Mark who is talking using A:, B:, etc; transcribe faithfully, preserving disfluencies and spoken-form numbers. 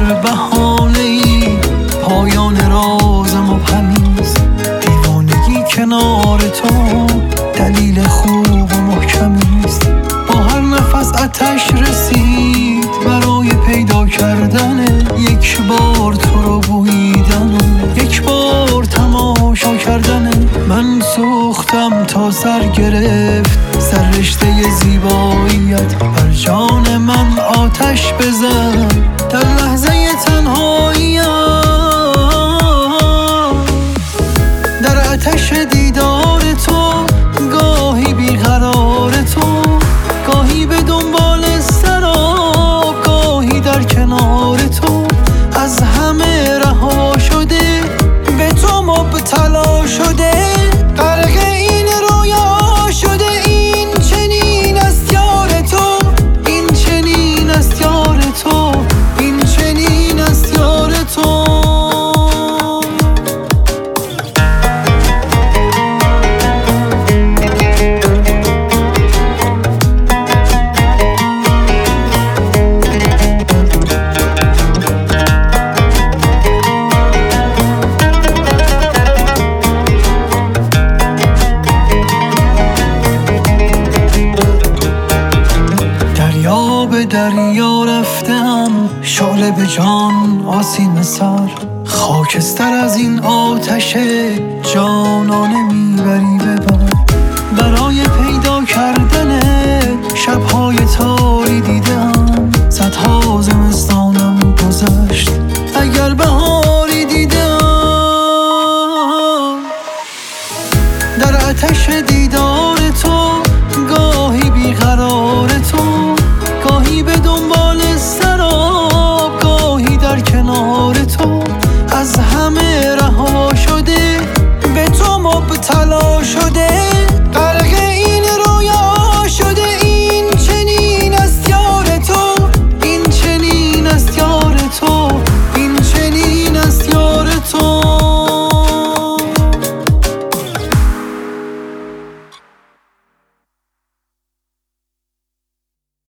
A: بهانه‌ای پایان راز مبهمیست. دیوانگی کنار تو دلیل خوب و محکمیست. با هر نفس آتش رسید برای پیدا کردن یک بار تو رو بویدن و یک بار تماشا کردن. من سوختم تا سر گرفت سر رشته زیباییت. بر جان من آتش بزن در لحظه تنهاییت. در آتش دیدار تو گاهی بیقرار تو، گاهی به دنبال سراب، گاهی در کنار تو. از همه رها شده به تو مبتلا شده، غرق این رویا شده. این چنین است یار تو، این چنین است یار تو، این چنین است یار تو. به دریا رفتم شعله به جان آسیم سر. خاکستر از این آتش جانانه میبری ببر.